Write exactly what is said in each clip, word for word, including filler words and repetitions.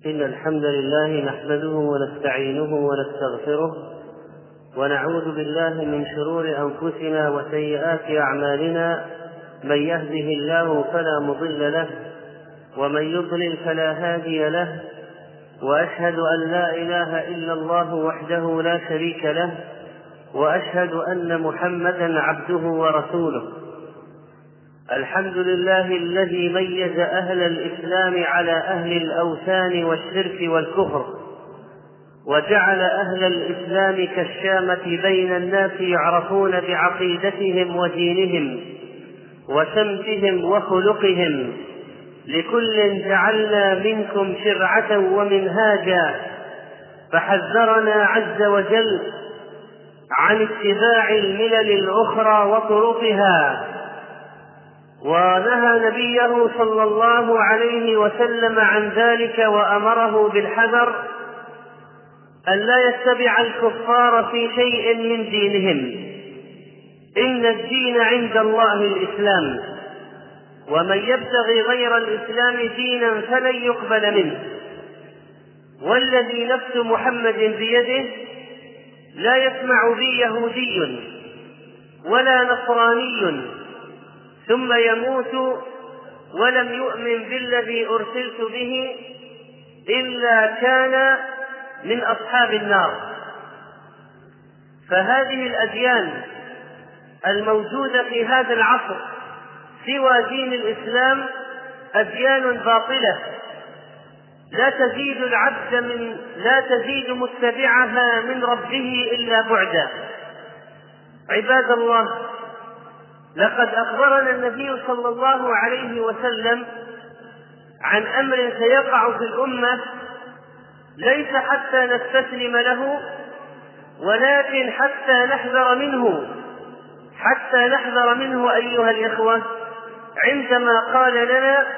إن الحمد لله نحمده ونستعينه ونستغفره ونعوذ بالله من شرور أنفسنا وسيئات أعمالنا. من يهده الله فلا مضل له ومن يضلل فلا هادي له، وأشهد أن لا إله إلا الله وحده لا شريك له، وأشهد أن محمدا عبده ورسوله. الحمد لله الذي ميز أهل الإسلام على أهل الأوثان والشرك والكفر، وجعل أهل الإسلام كالشامة بين الناس يعرفون بعقيدتهم ودينهم وسمتهم وخلقهم. لكل جعلنا منكم شرعة ومنهاجا، فحذرنا عز وجل عن اتباع الملل الأخرى وطرقها، ونهى نبيه صلى الله عليه وسلم عن ذلك وأمره بالحذر أن لا يتبع الكفار في شيء من دينهم. إن الدين عند الله الإسلام، ومن يبتغي غير الإسلام دينا فلن يقبل منه. والذي نفس محمد بيده لا يسمع بي يهودي ولا نصراني ثم يموت ولم يؤمن بالذي أرسلت به إلا كان من أصحاب النار. فهذه الأديان الموجودة في هذا العصر سوى دين الإسلام أديان باطلة لا تزيد العبد من لا تزيد متبعها من ربه إلا بعدا. عباد الله، لقد أخبرنا النبي صلى الله عليه وسلم عن أمر سيقع في الأمة، ليس حتى نستسلم له ولكن حتى نحذر منه حتى نحذر منه أيها الإخوة، عندما قال لنا: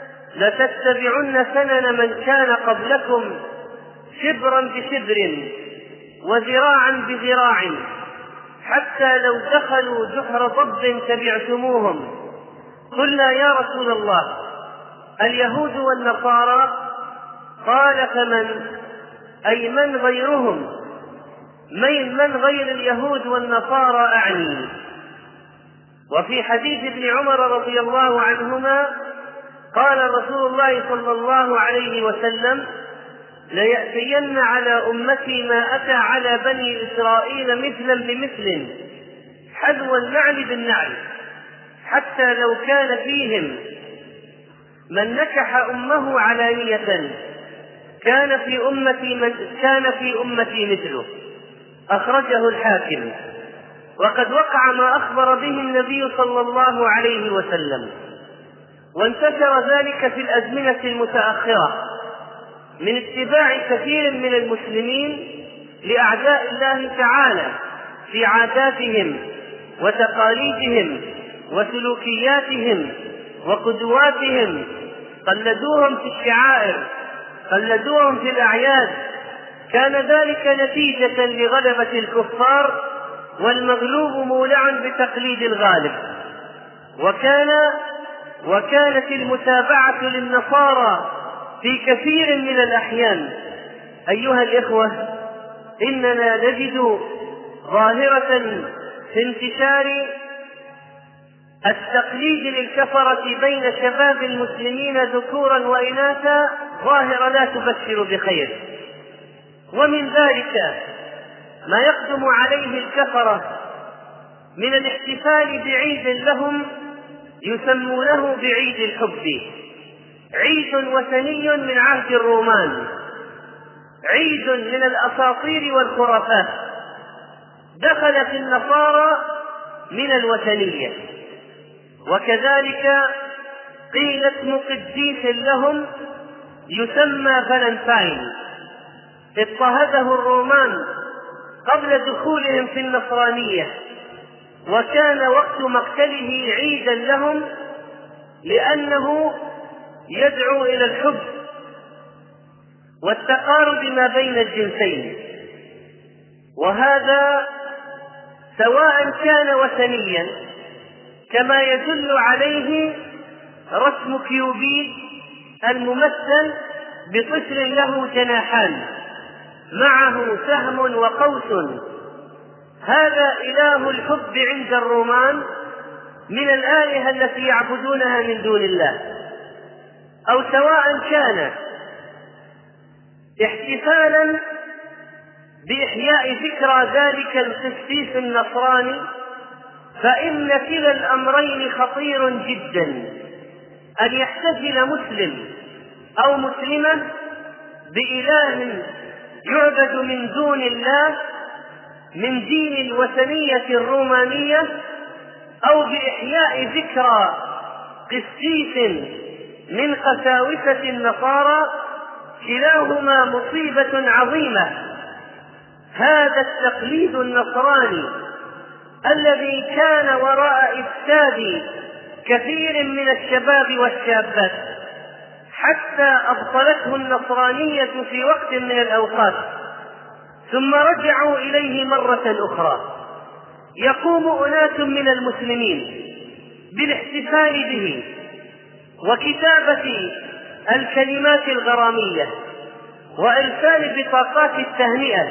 لتتبعن سنن من كان قبلكم شبرا بشبر وذراعا بذراع، حتى لو دخلوا جحر ضب تبعتموهم. قلنا: يا رسول الله، اليهود والنصارى؟ قال: فمن؟ أي من غيرهم؟ من غير اليهود والنصارى أعني. وفي حديث ابن عمر رضي الله عنهما قال رسول الله صلى الله عليه وسلم: ليأتين على أمتي ما أتى على بني إسرائيل مثلا بمثل، حذو النعل بالنعل، حتى لو كان فيهم من نكح أمه علانية كان في أمتي من كان في أمتي مثله. أخرجه الحاكم. وقد وقع ما أخبر به النبي صلى الله عليه وسلم، وانتشر ذلك في الأزمنة المتأخرة من اتباع كثير من المسلمين لأعداء الله تعالى في عاداتهم وتقاليدهم وسلوكياتهم وقدواتهم. قلدوهم في الشعائر، قلدوهم في الأعياد. كان ذلك نتيجة لغلبة الكفار، والمغلوب مولعا بتقليد الغالب. وكان وكانت المتابعة للنصارى في كثير من الأحيان. أيها الإخوة، إننا نجد ظاهرة في انتشار التقليد للكفرة بين شباب المسلمين ذكورا وإناثا، ظاهرة لا تبشر بخير. ومن ذلك ما يقدم عليه الكفرة من الاحتفال بعيد لهم يسمونه بعيد الحب، عيد وثني من عهد الرومان، عيد من الأساطير والخرافات، دخل في النصارى من الوثنية. وكذلك قيل اسم قديس لهم يسمى فالنتاين، اضطهده الرومان قبل دخولهم في النصرانية، وكان وقت مقتله عيدا لهم لأنه يدعو إلى الحب والتقارب ما بين الجنسين. وهذا سواء كان وثنيا كما يدل عليه رسم كيوبيد الممثل بطفل له جناحان معه سهم وقوس، هذا إله الحب عند الرومان من الآلهة التي يعبدونها من دون الله. أو سواء كان احتفالا بإحياء ذكرى ذلك القسيس النصراني، فإن كلا الأمرين خطير جدا. أن يحتفل مسلم أو مسلمة بإله يعبد من دون الله من دين الوثنية الرومانية، أو بإحياء ذكرى قسيس من قساوسة النصارى، كلاهما مصيبة عظيمة. هذا التقليد النصراني الذي كان وراء إفساد كثير من الشباب والشابات حتى أبطلته النصرانية في وقت من الأوقات، ثم رجعوا إليه مرة أخرى. يقوم أناس من المسلمين بالاحتفال به وكتابة الكلمات الغرامية وإرسال بطاقات التهنئة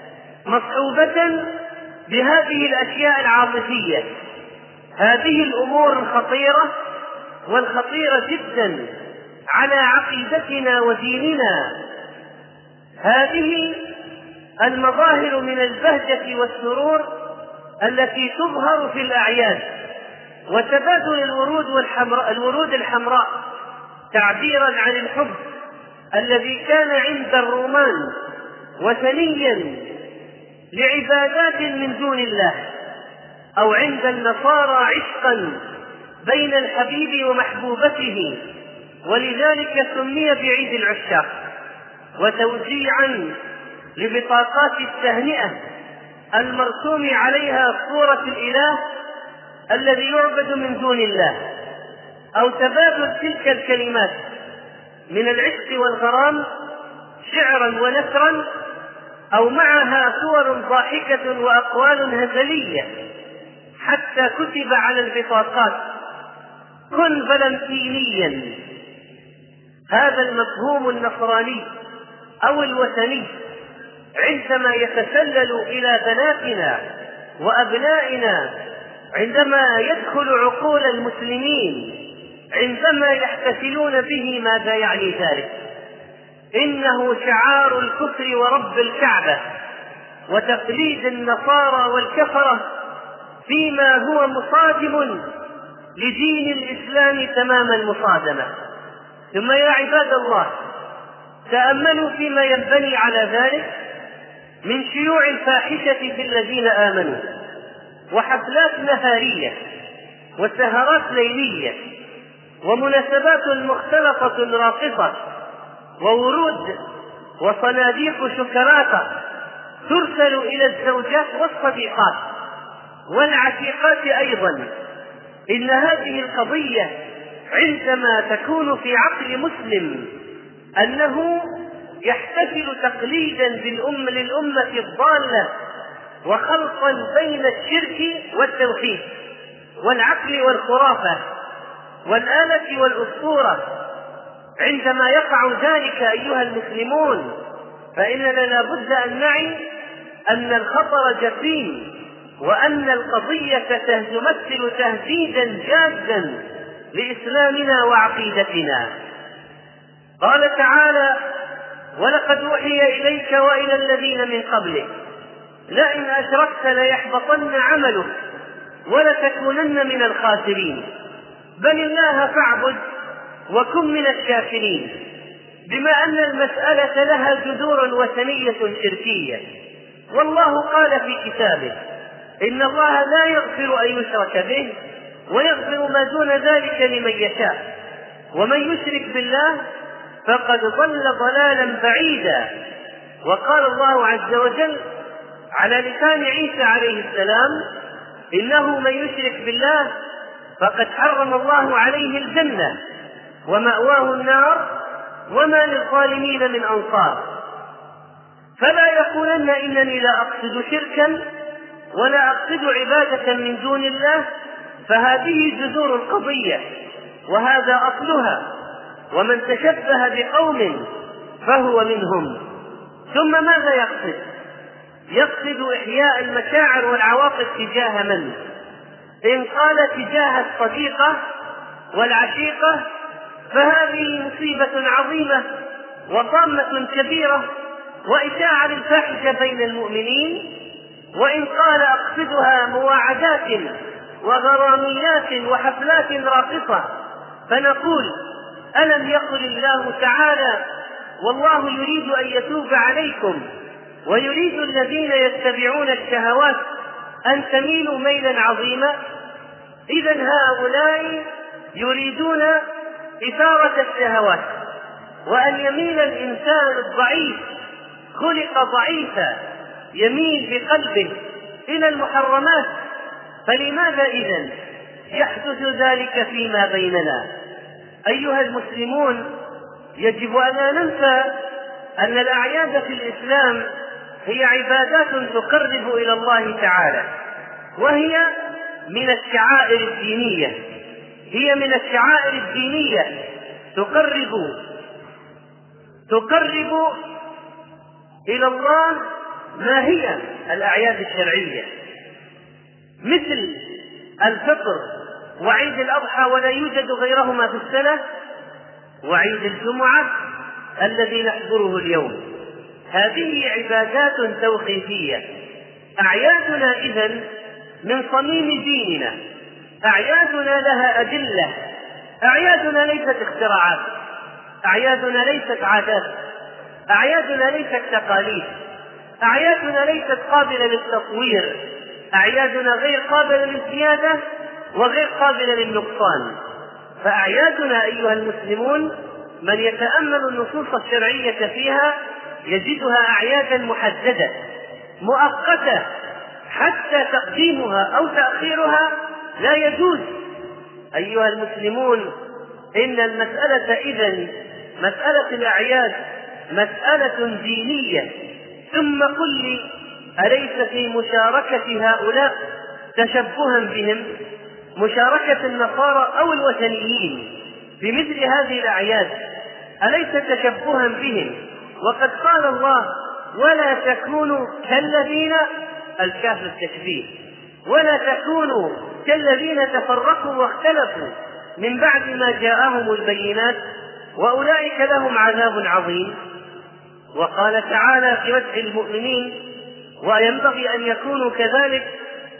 مصحوبة بهذه الأشياء العاطفية. هذه الأمور الخطيرة والخطيرة جدا على عقيدتنا وديننا. هذه المظاهر من البهجة والسرور التي تظهر في الأعياد، وتبادل الورود والحمراء الورود الحمراء تعبيرا عن الحب الذي كان عند الرومان وثنيا لعبادات من دون الله، أو عند النصارى عشقا بين الحبيب ومحبوبته، ولذلك سمي بعيد العشاق. وتوزيعا لبطاقات التهنئة المرسوم عليها صورة الإله الذي يعبد من دون الله، أو تبادل تلك الكلمات من العشق والغرام شعرا ونثرا، أو معها صور ضاحكة وأقوال هزلية، حتى كتب على البطاقات كن فلنتينيا. هذا المفهوم النصراني أو الوثني عندما يتسلل إلى بناتنا وأبنائنا، عندما يدخل عقول المسلمين، عندما يحتفلون به، ماذا يعني ذلك؟ إنه شعار الكفر ورب الكعبة وتقليد النصارى والكفرة فيما هو مصادم لدين الإسلام تمام المصادمة. ثم يا عباد الله، تأملوا فيما ينبني على ذلك من شيوع الفاحشة في الذين آمنوا، وحفلات نهارية وسهرات ليلية ومناسبات مختلطة راقصة وورود وصناديق شوكولاتة ترسل إلى الزوجات والصديقات والعشيقات أيضا. إن هذه القضية عندما تكون في عقل مسلم أنه يحتفل تقليدا بالأم للأمة الضالة وخلطا بين الشرك والتوحيد والعقل والخرافة والآلة والأسطورة، عندما يقع ذلك أيها المسلمون فإننا لا بد أن نعي أن الخطر جسيم، وأن القضية تمثل تهديدا جادا لإسلامنا وعقيدتنا. قال تعالى: ولقد أوحي إليك وإلى الذين من قبلك لئن أشركت ليحبطن عملك ولتكونن من الخاسرين بل الله فاعبد وكن من الشاكرين. بما أن المسألة لها جذور وثنية شركية، والله قال في كتابه: إن الله لا يغفر أن يشرك به ويغفر ما دون ذلك لمن يشاء، ومن يشرك بالله فقد ضل ضلالا بعيدا. وقال الله عز وجل على لسان عيسى عليه السلام: إنه من يشرك بالله فقد حرم الله عليه الجنة ومأواه النار وما للظالمين من أنصار. فلا يقولن إنني لا أقصد شركا ولا أقصد عبادة من دون الله، فهذه جذور القضية وهذا أصلها. ومن تشبه بقوم فهو منهم. ثم ماذا يقصد؟ يقصد إحياء المشاعر والعواطف تجاه من؟ إن قال تجاه الصديقة والعشيقة فهذه مصيبة عظيمة وطامة كبيرة وإشاعة للفاحشة بين المؤمنين. وإن قال أقصدها مواعدات وغراميات وحفلات راقصة فنقول ألم يقل الله تعالى والله يريد أن يتوب عليكم ويريد الذين يتبعون الشهوات أن تميلوا ميلا عظيما؟ إذن هؤلاء يريدون إثارة الشهوات وأن يميل الإنسان الضعيف خلق ضعيفا يميل بقلبه إلى المحرمات. فلماذا إذن يحدث ذلك فيما بيننا؟ أيها المسلمون، يجب أن لا ننسى أن الأعياد في الإسلام هي عبادات تقرب إلى الله تعالى، وهي من الشعائر الدينية هي من الشعائر الدينية تقرب تقرب إلى الله. ما هي الأعياد الشرعية؟ مثل الفطر وعيد الأضحى ولا يوجد غيرهما في السنة، وعيد الجمعة الذي نحضره اليوم. هذه عبادات توقيفية. أعيادنا إذن من صميم ديننا، أعيادنا لها أدلة. أعيادنا ليست اختراعات، أعيادنا ليست عادات، أعيادنا ليست تقاليد، أعيادنا ليست قابلة للتصوير، أعيادنا غير قابلة للزيادة وغير قابلة للنقصان. فأعيادنا أيها المسلمون من يتأمل النصوص الشرعية فيها يجدها أعيادا محددة مؤقتة، حتى تقديمها أو تأخيرها لا يجوز. أيها المسلمون، إن المسألة إذن مسألة الأعياد مسألة دينية. ثم قل لي، أليس في مشاركة هؤلاء تشبها بهم، مشاركة النصارى أو الوثنيين بمثل هذه الأعياد، أليس تشبها بهم؟ وقد قال الله ولا تكونوا كالذين، الكاف التشبيه، ولا تكونوا كالذين تفرقوا واختلفوا من بعد ما جاءهم البينات وأولئك لهم عذاب عظيم. وقال تعالى في مدح المؤمنين وينبغي أن يكونوا كذلك،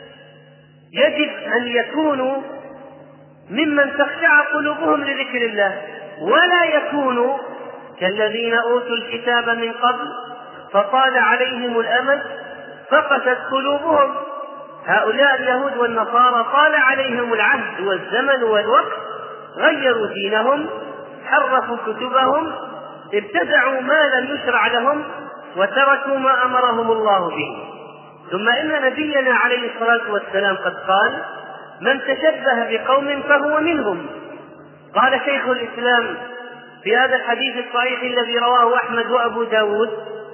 يجب أن يكونوا ممن تخشع قلوبهم لذكر الله، ولا يكونوا كالذين أوتوا الكتاب من قبل فطال عليهم الأمد فقست قلوبهم. هؤلاء اليهود والنصارى طال عليهم العهد والزمن والوقت، غيروا دينهم، حرفوا كتبهم، ابتدعوا ما لم يشرع لهم، وتركوا ما أمرهم الله به. ثم إن نبينا عليه الصلاة والسلام قد قال من تشبه بقوم فهو منهم. قال شيخ الإسلام في هذا الحديث الصحيح الذي رواه أحمد وأبو داود: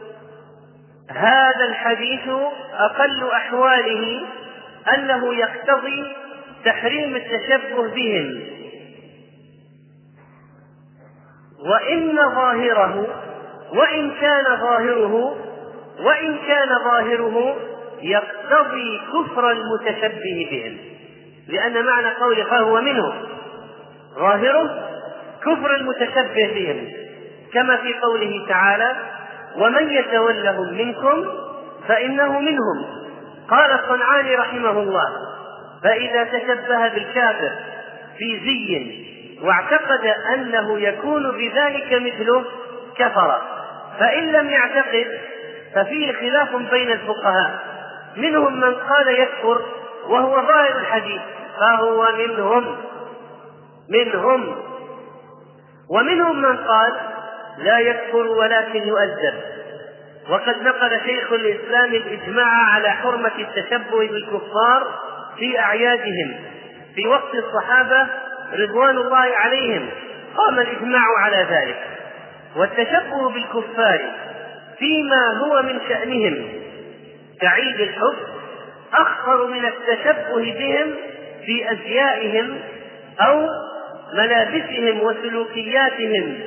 هذا الحديث أقل أحواله أنه يقتضي تحريم التشبه بهم، وإن ظاهره وإن كان ظاهره وإن كان ظاهره يقتضي كفر المتشبه بهم، لأن معنى قوله فهو منهم ظاهره كفر المتشبه بهم، كما في قوله تعالى ومن يتولهم منكم فإنه منهم. قال الصنعاني رحمه الله: فإذا تشبه بالكافر في زي واعتقد أنه يكون بذلك مثله كفر، فإن لم يعتقد ففيه خلاف بين الفقهاء، منهم من قال يكفر وهو ظاهر الحديث فهو منهم منهم ومنهم من قال لا يكفر ولكن يؤدب. وقد نقل شيخ الإسلام الإجماع على حرمة التشبه بالكفار في أعيادهم في وقت الصحابة رضوان الله عليهم، قام الإجماع على ذلك. والتشبه بالكفار فيما هو من شأنهم كعيد الحب أخطر من التشبه بهم في أزيائهم أو ملابسهم وسلوكياتهم،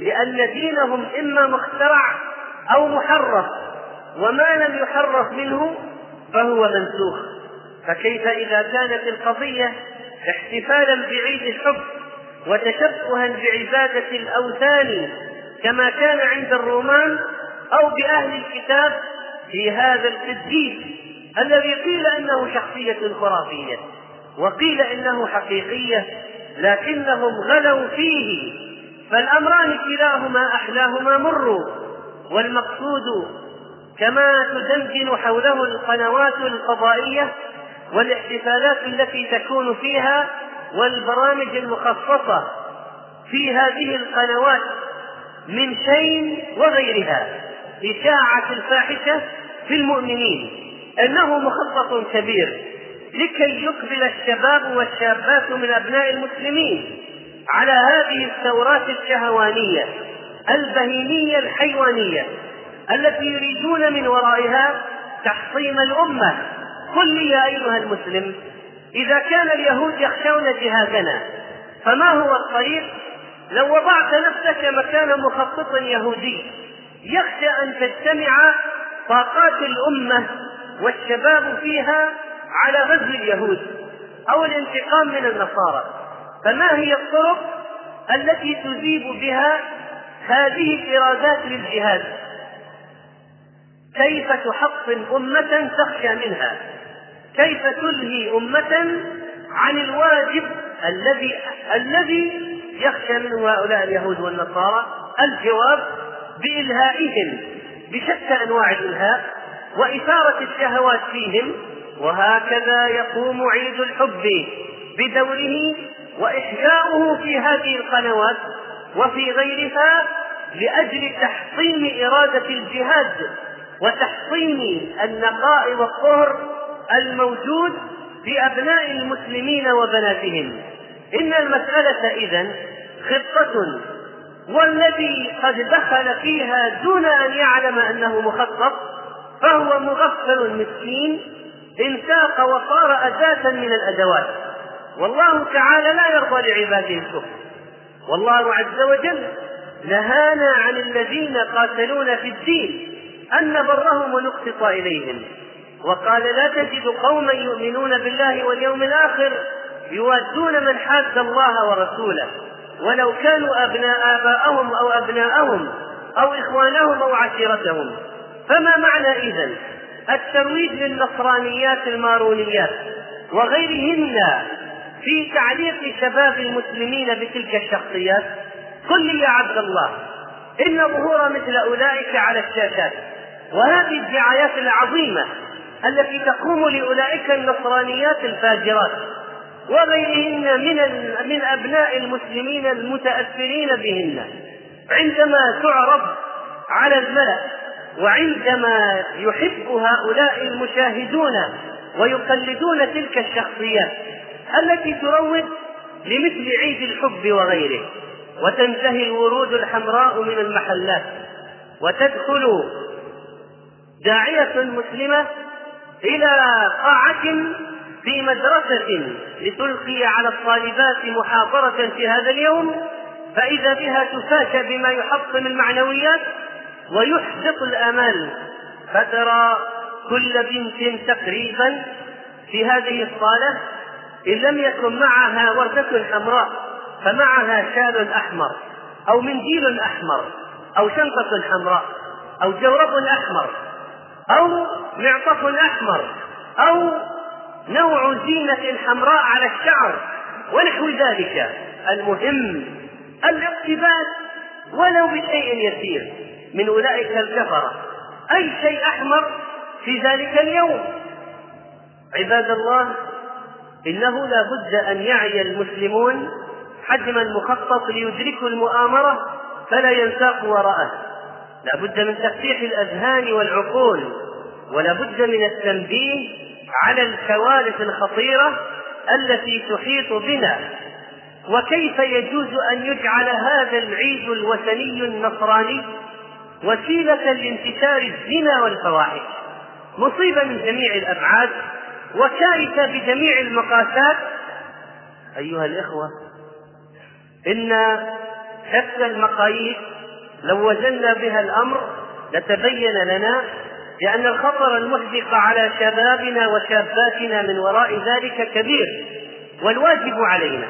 لأن دينهم إما مخترع أو محرف، وما لم يحرف منه فهو منسوخ. فكيف إذا كانت القضية احتفالا بعيد الحب وتشبها بعبادة الأوثان كما كان عند الرومان أو بأهل الكتاب في هذا القديس الذي قيل إنه شخصية خرافية وقيل إنه حقيقية لكنهم غلوا فيه، فالأمران كلاهما أحلاهما مر. والمقصود كما تدندن حوله القنوات الفضائية والاحتفالات التي تكون فيها والبرامج المخصصة في هذه القنوات من شيء وغيرها إشاعة الفاحشة في المؤمنين أنه مخطط كبير لكي يقبل الشباب والشابات من أبناء المسلمين على هذه الثورات الشهوانية البهيمية الحيوانية التي يريدون من ورائها تحطيم الأمة. قل لي يا أيها المسلم، إذا كان اليهود يخشون جهادنا فما هو الطريق؟ لو وضعت نفسك مكان مخطط يهودي يخشى أن تجتمع طاقات الأمة والشباب فيها على غزو اليهود أو الانتقام من النصارى، فما هي الطرق التي تذيب بها هذه الإرادات للجهاد؟ كيف تحطم أمة تخشى منها؟ كيف تلهي أمة عن الواجب الذي الذي يخشى منه هؤلاء اليهود والنصارى؟ الجواب بإلهائهم بشتى أنواع الإلهاء وإثارة الشهوات فيهم. وهكذا يقوم عيد الحب بدوره وإحياؤه في هذه القنوات وفي غيرها لأجل تحطيم إرادة الجهاد وتحطيم النقاء والطهر الموجود في أبناء المسلمين وبناتهم. إن المسألة إذن خطة، والذي قد دخل فيها دون أن يعلم أنه مخطط فهو مغفل مسكين انساق وصار أداة من الأدوات. والله تعالى لا يرضى لعباده الكفر، والله عز وجل نهانا عن الذين قاتلون في الدين أن نبرهم ونقسط إليهم، وقال لا تجد قوما يؤمنون بالله واليوم الآخر يوادون من حاد الله ورسوله ولو كانوا أبناء آباءهم أو أبناءهم أو إخوانهم أو عشيرتهم. فما معنى إذن الترويج للنصرانيات المارونيات وغيرهن في تعليق شباب المسلمين بتلك الشخصيات؟ قل لي يا عبد الله، إن ظهور مثل أولئك على الشاشات وهذه الدعايات العظيمة التي تقوم لأولئك النصرانيات الفاجرات وغيرهن من من أبناء المسلمين المتأثرين بهن عندما تعرض على الملأ، وعندما يحب هؤلاء المشاهدون ويقلدون تلك الشخصيات التي تروج لمثل عيد الحب وغيره، وتنتهي الورود الحمراء من المحلات وتدخل داعية مسلمة إلى قاعة في مدرسة لتلقي على الطالبات محاضرة في هذا اليوم، فإذا بها تفاجأ بما يحطم المعنويات ويحبط الآمال. فترى كل بنت تقريبا في هذه الصالة إن لم يكن معها وردة حمراء فمعها شال أحمر أو منديل أحمر أو شنطة حمراء أو جورب أحمر أو معطف أحمر أو نوع زينة حمراء على الشعر ونحو ذلك. المهم الاقتباس ولو بشيء يسير من أولئك الكفرة، أي شيء أحمر في ذلك اليوم. عباد الله، إنه لا بد أن يعي المسلمون حجم المخطط ليدركوا المؤامرة فلا ينساقوا وراءه. لا بد من تفتيح الأذهان والعقول، ولا بد من التنبيه على الكوارث الخطيرة التي تحيط بنا. وكيف يجوز أن يجعل هذا العيد الوثني النصراني وسيلة لانتشار الزنا والفواحش؟ مصيبة من جميع الأبعاد وكارثة بجميع المقاسات. أيها الإخوة، إن شتى المقاييس لو وزنا بها الأمر لتبين لنا بأن الخطر المحدق على شبابنا وشاباتنا من وراء ذلك كبير. والواجب علينا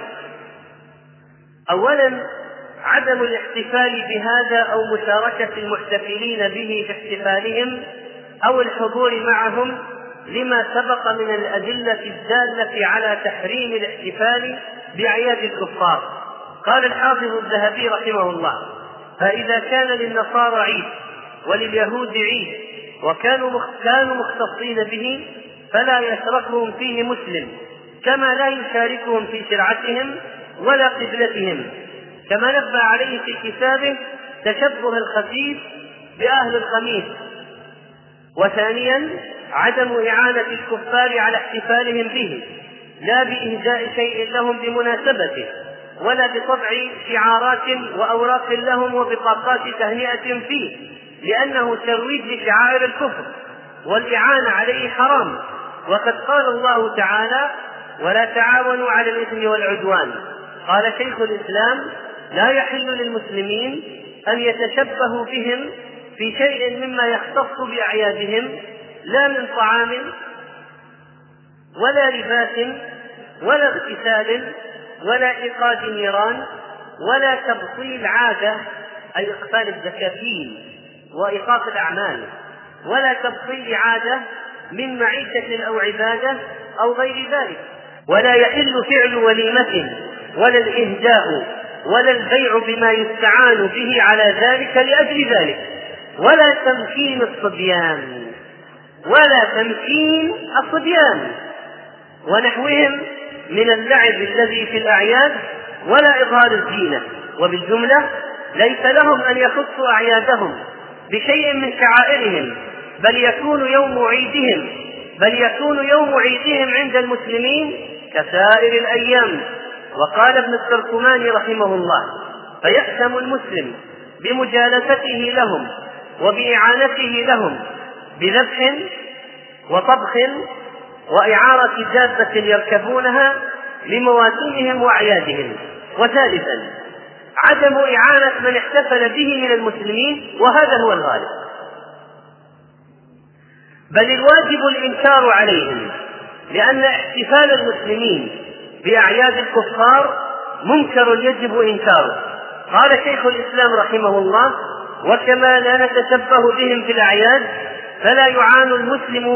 أولا عدم الاحتفال بهذا أو مشاركة المحتفلين به في احتفالهم أو الحضور معهم لما سبق من الأدلة الدالة على تحريم الاحتفال بأعياد الكفار. قال الحافظ الذهبي رحمه الله: فإذا كان للنصارى عيد ولليهود عيد وكانوا كانوا مختصين به فلا يشركهم فيه مسلم، كما لا يشاركهم في شرعتهم ولا قبلتهم، كما نبه عليه في كتابه تشبه الخسيس بأهل الخميس. وثانيا عدم إعانة الكفار على احتفالهم به، لا بإهداء شيء لهم بمناسبته ولا بطبع شعارات وأوراق لهم وبطاقات تهنئة فيه، لأنه ترويج لشعائر الكفر والإعانة عليه حرام. وقد قال الله تعالى: ولا تعاونوا على الإثم والعدوان. قال شيخ الإسلام: لا يحل للمسلمين أن يتشبهوا بهم في شيء مما يختص بأعيادهم، لا من طعام ولا لباس ولا اغتسال ولا إيقاد النيران ولا تبطيل عادة، أي إقبال الزكاكين وإيقاف الأعمال، ولا تبطيل عادة من معيشة أو عبادة أو غير ذلك. ولا يحل فعل وليمة ولا الإهداء ولا البيع بما يستعان به على ذلك لأجل ذلك، ولا تمكين الصبيان ولا تمكين الصبيان ونحوهم من اللعب الذي في الأعياد ولا إظهار الزينة. وبالجملة ليس لهم أن يخصوا أعيادهم بشيء من شعائرهم، بل يكون يوم عيدهم بل يكون يوم عيدهم عند المسلمين كسائر الأيام. وقال ابن التركماني رحمه الله: فيأثم المسلم بمجالسته لهم وبإعانته لهم بذبح وطبخ وإعارة دابة يركبونها لمواسمهم وأعيادهم. وثالثا عدم إعانة من احتفل به من المسلمين، وهذا هو الغالب، بل الواجب الإنكار عليهم، لأن احتفال المسلمين بأعياد الكفار منكر يجب إنكاره. قال شيخ الإسلام رحمه الله: وكما لا نتشبه بهم في الأعياد فلا يعان المسلم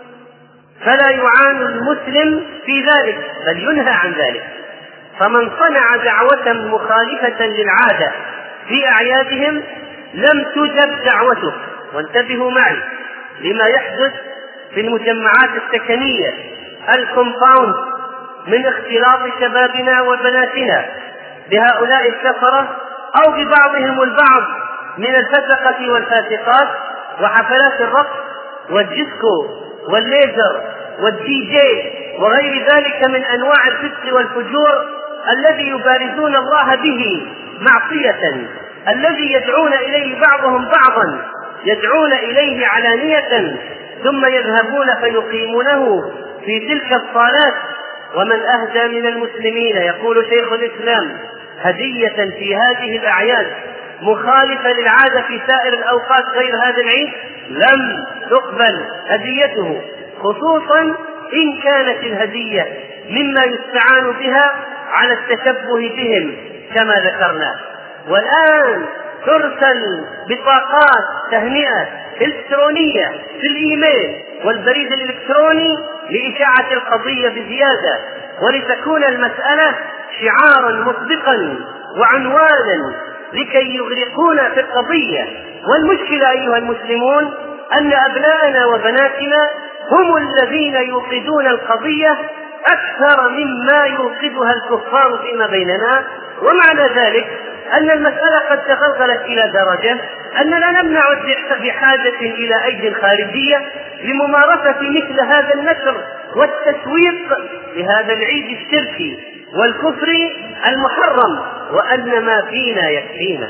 فلا يعان المسلم في ذلك، بل ينهى عن ذلك. فمن صنع دعوة مخالفة للعادة في أعيادهم لم تجب دعوته. وانتبهوا معي لما يحدث في المجمعات السكنية الكومباوند من اختلاط شبابنا وبناتنا بهؤلاء الكفرة أو ببعضهم البعض من الفسقة والفاسقات، وحفلات الرقص والديسكو والليزر والدي جي وغير ذلك من أنواع الفسق والفجور الذي يبارزون الله به معصية، الذي يدعون إليه بعضهم بعضا، يدعون إليه علانية ثم يذهبون فيقيمونه في تلك الصالات. ومن أهدى من المسلمين، يقول شيخ الإسلام، هدية في هذه الأعياد مخالفة للعادة في سائر الأوقات غير هذا العيد لم تقبل هديته، خصوصا إن كانت الهدية مما يستعان بها على التشبه بهم كما ذكرنا. والآن ترسل بطاقات تهنئة إلكترونية في الإيميل والبريد الإلكتروني لإشاعة القضية بزيادة، ولتكون المسألة شعارا مسبقا وعنوانا لكي يغرقون في القضية. والمشكلة أيها المسلمون أن أبناءنا وبناتنا هم الذين يوقدون القضية أكثر مما يوقدها الكفار فيما بيننا. ومعنى ذلك أن المسألة قد تغلغلت إلى درجة أننا نمنع بحاجة إلى أيدي خارجية لممارسة مثل هذا النشر والتسويق لهذا العيد الشركي والكفري المحرم، وأن ما فينا يكفينا.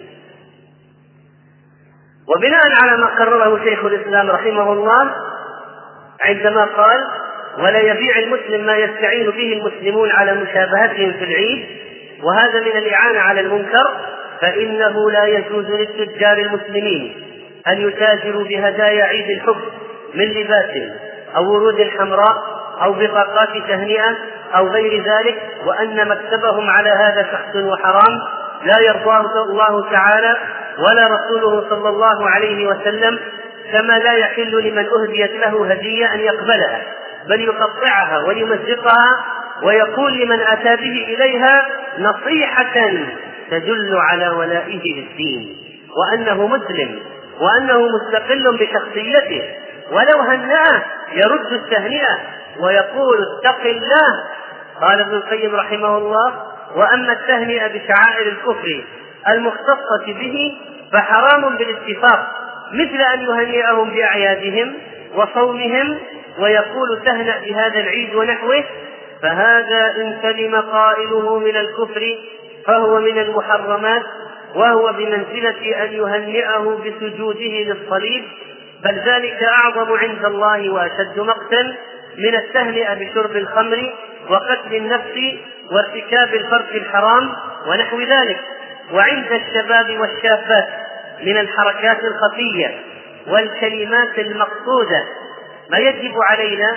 وبناء على ما قرره شيخ الإسلام رحمه الله عندما قال: ولا يبيع المسلم ما يستعين به المسلمون على مشابهتهم في العيد، وهذا من الإعانة على المنكر، فإنه لا يجوز للتجار المسلمين أن يتاجروا بهدايا عيد الحب من لباس أو ورود حمراء أو بطاقات تهنئة أو غير ذلك، وأن مكسبهم على هذا شخص وحرام لا يرضاه الله تعالى ولا رسوله صلى الله عليه وسلم، كما لا يحل لمن أهديت له هدية أن يقبلها، بل يقطعها ويمزقها ويقول لمن أتى به إليها نصيحة تدل على ولائه للدين وأنه مسلم وأنه مستقل بشخصيته، ولو هنأه يرد التهنئة ويقول اتق الله. قال ابن القيم رحمه الله: وأما التهنئة بشعائر الكفر المختصة به فحرام بالاتفاق، مثل أن يهنئهم بأعيادهم وصومهم ويقول تهنأ بهذا العيد ونحوه، فهذا إن سلم قائله من الكفر فهو من المحرمات، وهو بمنزلة أن يهنئه بسجوده للصليب، بل ذلك أعظم عند الله وأشد مقتا من التهنئة بشرب الخمر وقتل النفس وارتكاب الفرج الحرام ونحو ذلك. وعند الشباب والشابات من الحركات الخفية والكلمات المقصودة ما يجب علينا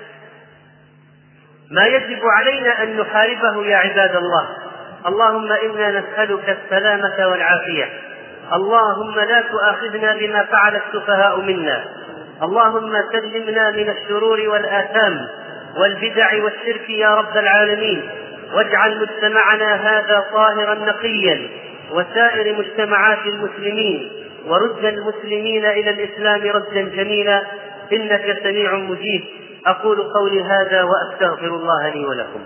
ما يجب علينا أن نحاربه يا عباد الله. اللهم إنا نسألك السلامة والعافية، اللهم لا تؤاخذنا بما فعل السفهاء منا، اللهم سلمنا من الشرور والآثام والبدع والشرك يا رب العالمين، واجعل مجتمعنا هذا طاهرا نقيا وسائر مجتمعات المسلمين، ورد المسلمين إلى الإسلام ردا جميلا، إنك سميع مجيب. أقول قولي هذا وأستغفر الله لي ولكم.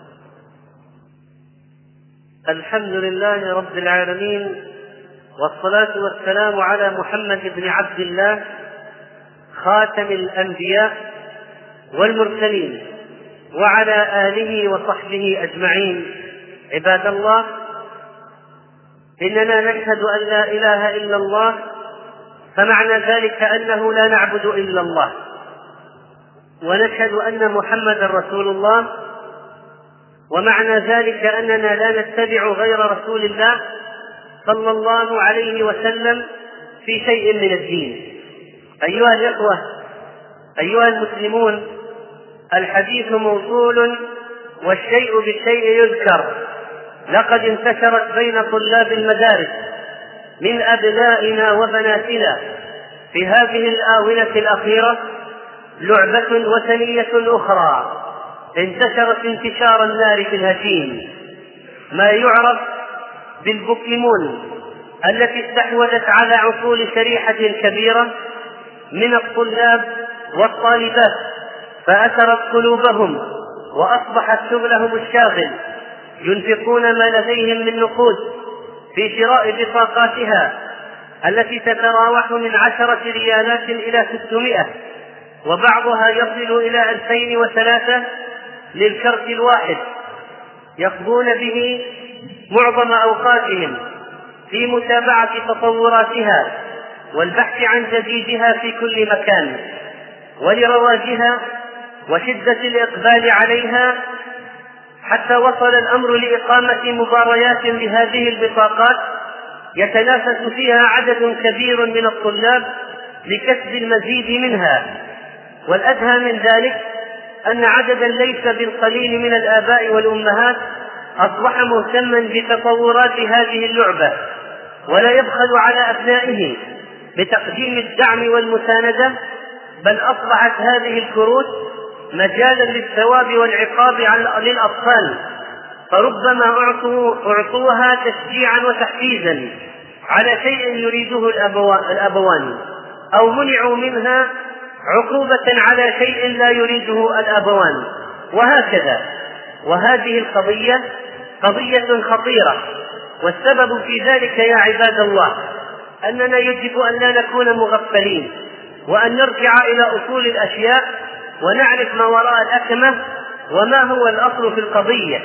الحمد لله رب العالمين، والصلاة والسلام على محمد بن عبد الله خاتم الأنبياء والمرسلين وعلى آله وصحبه أجمعين. عباد الله، إننا نشهد أن لا إله إلا الله، فمعنى ذلك أنه لا نعبد إلا الله، ونشهد أن محمدا رسول الله، ومعنى ذلك أننا لا نتبع غير رسول الله صلى الله عليه وسلم في شيء من الدين. أيها الإخوة، أيها المسلمون، الحديث موصول والشيء بالشيء يذكر. لقد انتشرت بين طلاب المدارس من أبنائنا وبناتنا في هذه الآونة الأخيرة لعبة وثنية أخرى انتشرت انتشار النار في الهشيم، ما يعرف بالبوكيمون، التي استحوذت على عقول شريحة كبيرة من الطلاب والطالبات، فأثرت قلوبهم وأصبحت شغلهم الشاغل، ينفقون ما لديهم من نقود في شراء بطاقاتها التي تتراوح من عشرة ريالات إلى ستمائة، وبعضها يصل إلى ألفين وثلاثة للكرت الواحد، يقضون به معظم أوقاتهم في متابعة تطوراتها والبحث عن جديدها في كل مكان. ولرواجها وشدة الإقبال عليها حتى وصل الأمر لإقامة مباريات بهذه البطاقات يتنافس فيها عدد كبير من الطلاب لكسب المزيد منها. والأدهى من ذلك أن عددا ليس بالقليل من الآباء والأمهات أصبح مهتما بتطورات هذه اللعبة، ولا يبخل على أبنائه بتقديم الدعم والمساندة، بل أصبحت هذه الكروت مجالا للثواب والعقاب للأطفال، فربما أعطوها تشجيعا وتحفيزا على شيء يريده الأبوان، أو منعوا منها عقوبة على شيء لا يريده الأبوان، وهكذا. وهذه القضية قضية خطيرة، والسبب في ذلك يا عباد الله أننا يجب أن لا نكون مغفلين، وأن نرجع إلى أصول الأشياء ونعرف ما وراء الأكمة وما هو الأصل في القضية.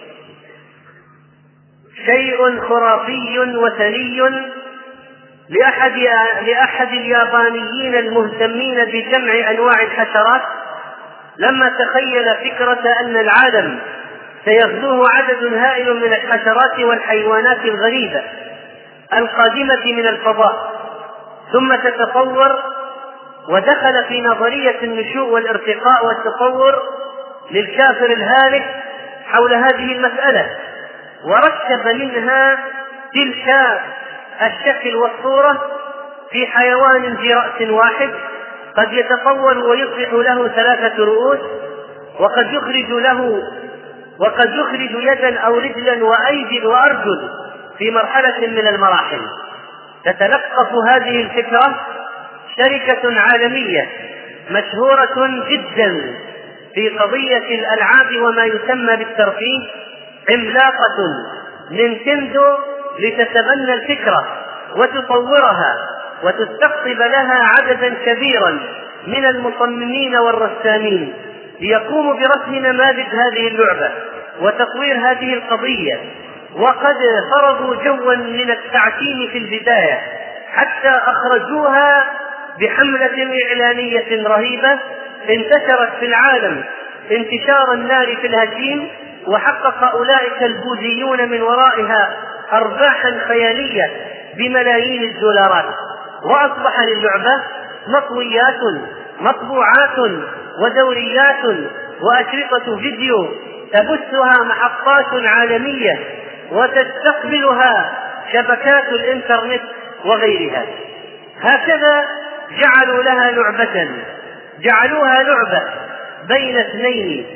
شيء خرافي وثني لأحد, لأحد اليابانيين المهتمين بجمع أنواع الحشرات، لما تخيل فكرة أن العالم سيغزوه عدد هائل من الحشرات والحيوانات الغريبة القادمة من الفضاء، ثم تتطور ودخل في نظرية النشوء والارتقاء والتطور للكافر الهالك حول هذه المسألة، وركب منها تلك الشكل والصورة في حيوان ذي رأس واحد قد يتطور ويصبح له ثلاثة رؤوس، وقد يخرج له وقد يخرج يدا أو رجلا وأيدي وأرجل في مرحلة من المراحل. تتلقف هذه الفكرة شركة عالمية مشهورة جدا في قضية الألعاب وما يسمى بالترفيه، عملاقة نينتندو، لتتبنى الفكرة وتطورها وتستقطب لها عددا كبيرا من المصممين والرسامين ليقوموا برسم نماذج هذه اللعبة وتطوير هذه القضية. وقد فرضوا جوا من التعتيم في البداية حتى أخرجوها بحملة إعلانية رهيبة انتشرت في العالم انتشار النار في الهشيم، وحقق أولئك البوذيون من ورائها أرباحا خيالية بملايين الدولارات، وأصبح للعبة مطويات مطبوعات ودوريات وأشرطة فيديو تبثها محطات عالمية وتستقبلها شبكات الإنترنت وغيرها. هكذا جعلوا لها لعبة، جعلوها لعبة بين اثنين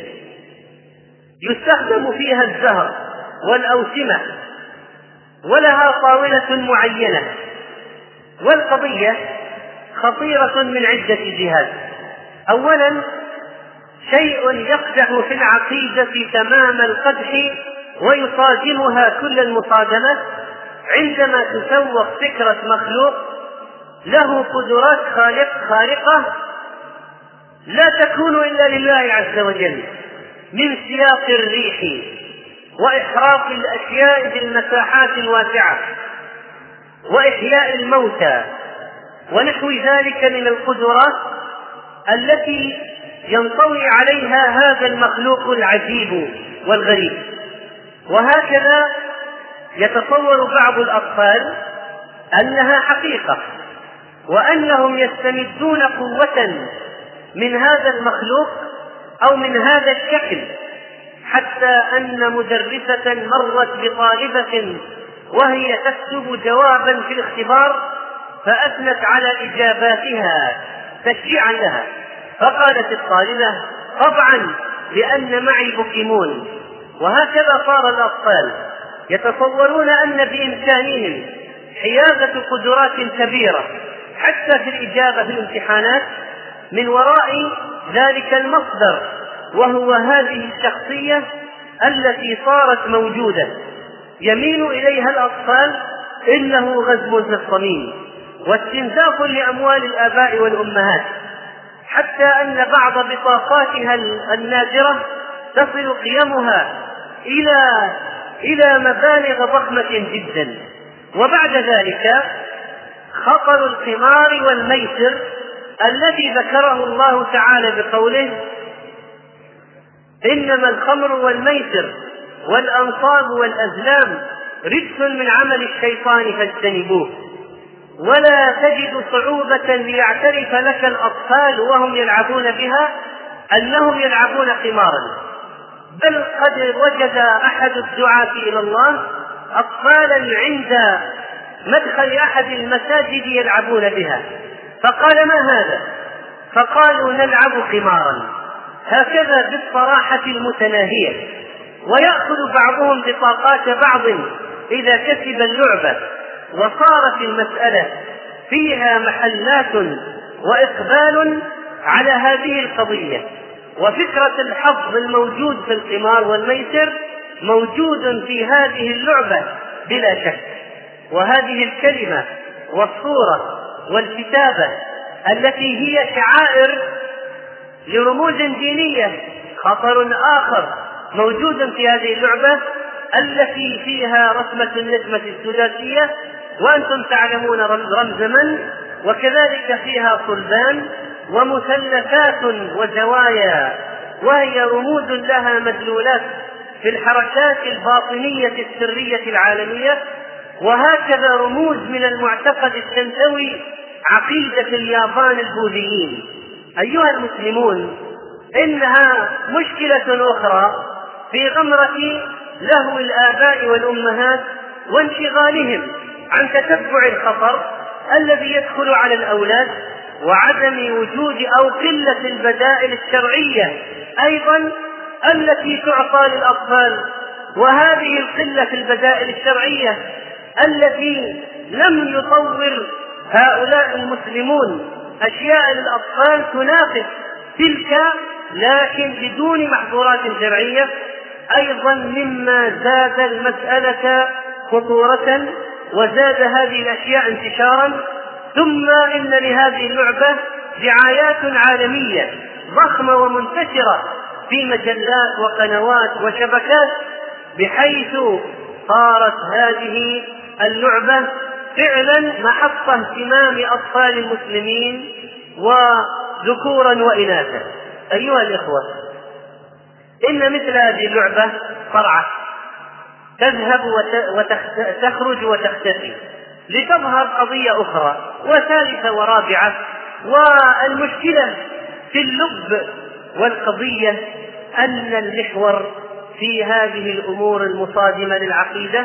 يستخدم فيها الزهر والأوسمة، ولها طاولة معينة. والقضية خطيرة من عدة جهات. أولا، شيء يقدح في العقيدة تمام القدح ويصادمها كل المصادمة عندما تسوق فكرة مخلوق له قدرات خالق خارقة لا تكون إلا لله عز وجل، من سياق الريح وإحراق الأشياء في المساحات الواسعة وإحياء الموتى ونحو ذلك من القدرات التي ينطوي عليها هذا المخلوق العجيب والغريب. وهكذا يتصور بعض الأطفال أنها حقيقة، وأنهم يستمدون قوة من هذا المخلوق أو من هذا الشكل، حتى أن مدرسة مرت بطالبة وهي تكتب جوابا في الاختبار فأثنت على إجاباتها تشجيعا لها، فقالت الطالبة: طبعا لأن معي بوكيمون. وهكذا صار الأطفال يتصورون أن بإمكانهم حيازة قدرات كبيرة حتى في الإجابة في الامتحانات من وراء ذلك المصدر، وهو هذه الشخصية التي صارت موجودة يميل إليها الأطفال إنه غزو في الصميم واستنزاف لأموال الآباء والأمهات، حتى أن بعض بطاقاتها النادرة تصل قيمها إلى إلى مبالغ ضخمة جدا. وبعد ذلك خطر القمار والميسر الذي ذكره الله تعالى بقوله: إنما الخمر والميسر والأنصاب والأزلام رجس من عمل الشيطان فاجتنبوه. ولا تجد صعوبة ليعترف لك الأطفال وهم يلعبون بها أنهم يلعبون قمارا، بل قد وجد أحد الدعاة إلى الله أطفالا عند مدخل أحد المساجد يلعبون بها، فقال: ما هذا؟ فقالوا: نلعب قمارا. هكذا بالصراحة المتناهية. ويأخذ بعضهم بطاقات بعض إذا كسب اللعبة، وصارت المسألة فيها محلات وإقبال على هذه القضية. وفكرة الحظ الموجود في القمار والميسر موجود في هذه اللعبة بلا شك. وهذه الكلمة والصورة والكتابة التي هي شعائر لرموز دينية خطر آخر موجود في هذه اللعبة التي فيها رسمة النجمة السداسية، وأنتم تعلمون رمز من، وكذلك فيها صلبان ومثلثات وزوايا، وهي رموز لها مدلولات في الحركات الباطنية السرية العالمية وهكذا رموز من المعتقد الشنتوي عقيدة اليابان البوذيين. أيها المسلمون، إنها مشكلة أخرى في غمرة لهو الآباء والأمهات وانشغالهم عن تتبع الخطر الذي يدخل على الأولاد، وعدم وجود أو قلة البدائل الشرعية أيضا التي تعطى للأطفال. وهذه القلة في البدائل الشرعية التي لم يطور هؤلاء المسلمون أشياء للأطفال تنافس تلك لكن بدون محظورات شرعية، أيضا مما زاد المسألة خطورة وزاد هذه الأشياء انتشارا. ثم إن لهذه اللعبة دعايات عالمية ضخمة ومنتشرة في مجلات وقنوات وشبكات، بحيث صارت هذه اللعبة فعلا محط اهتمام أطفال المسلمين وذكورا وإناثا. أيها الإخوة، إن مثل هذه اللعبة قرعة تذهب وتخرج وتختفي لتظهر قضية أخرى وثالثة ورابعة. والمشكلة في اللب والقضية أن المحور في هذه الأمور المصادمة للعقيدة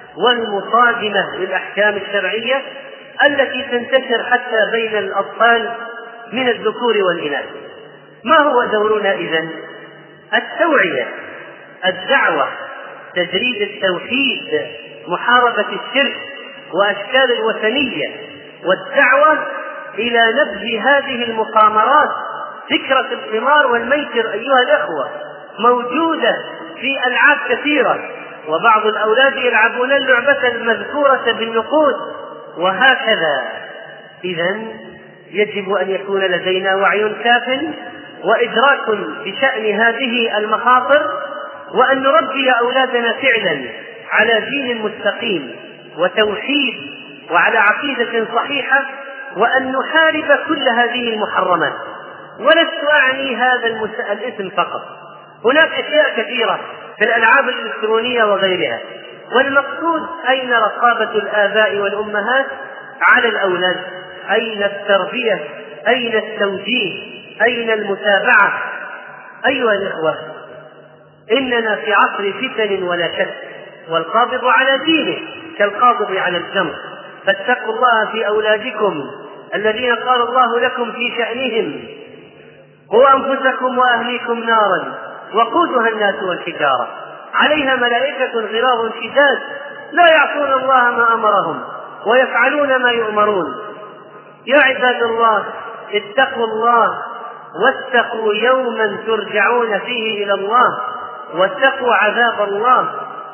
والمصادمة للأحكام الشرعية التي تنتشر حتى بين الأطفال من الذكور والإناث. ما هو دورنا إذن؟ التوعية، الدعوة، تجريد التوحيد، محاربة الشرك وأشكال الوثنية، والدعوة إلى نبذ هذه المقامرات. فكرة القمار والميسر أيها الأخوة موجودة في ألعاب كثيرة، وبعض الأولاد يلعبون اللعبة المذكورة بالنقود وهكذا. إذن يجب أن يكون لدينا وعي كاف وإدراك بشأن هذه المخاطر، وأن نربي أولادنا فعلا على دين مستقيم وتوحيد وعلى عقيدة صحيحة، وأن نحارب كل هذه المحرمات. ولست أعني هذا الاسم فقط، هناك أشياء كثيرة في الألعاب الإلكترونية وغيرها. والمقصود أين رقابة الآباء والأمهات على الأولاد؟ أين التربية؟ أين التوجيه؟ أين المتابعة؟ أيها الإخوة، إننا في عصر فتن ولا شك، والقابض على دينه كالقابض على الجمر، فاتقوا الله في أولادكم الذين قال الله لكم في شأنهم: قوا أنفسكم وأهليكم نارا وقودها الناس والحجارة عليها ملائكة غلاظ شداد لا يعصون الله ما أمرهم ويفعلون ما يؤمرون. يا عباد الله، اتقوا الله واتقوا يوما ترجعون فيه إلى الله، واتقوا عذاب الله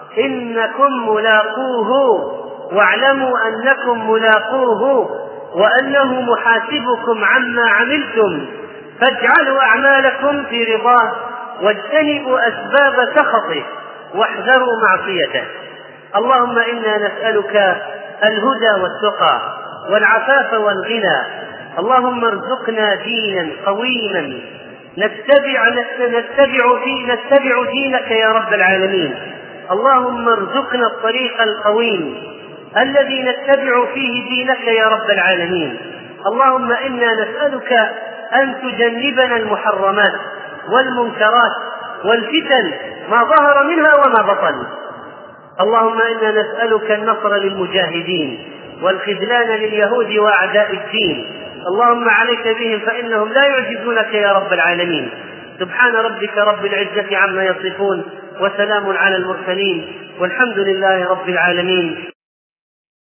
إنكم ملاقوه، واعلموا أنكم ملاقوه وأنه محاسبكم عما عملتم، فاجعلوا أعمالكم في رضاه واجتنبوا أسباب سخطه واحذروا معصيته. اللهم إنا نسألك الهدى والتقى والعفاف والغنى. اللهم ارزقنا دينا قويما نتبع نتبع فيه نتبع دينك يا رب العالمين. اللهم ارزقنا الطريق القويم الذي نتبع فيه دينك يا رب العالمين. اللهم إنا نسألك أن تجنبنا المحرمات والمنكرات والفتن ما ظهر منها وما بطن. اللهم إنا نسألك النصر للمجاهدين والخذلان لليهود وأعداء الدين. اللهم عليك بهم فإنهم لا يعجزونك يا رب العالمين. سبحان ربك رب العزة عما يصفون، وسلام على المرسلين، والحمد لله رب العالمين.